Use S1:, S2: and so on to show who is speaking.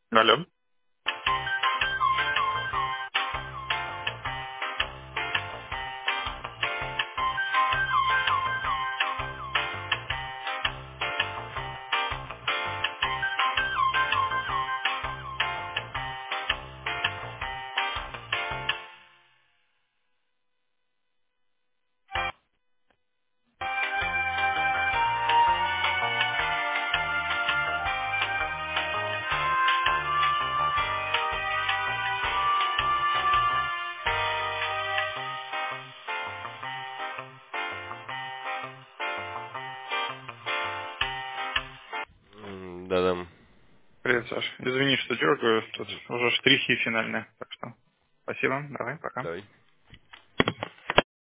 S1: Алло.
S2: Да-да.
S1: Привет, Саш. Извини, что дергаю. Тут уже штрихи финальные. Так что спасибо. Давай, пока.
S2: Давай.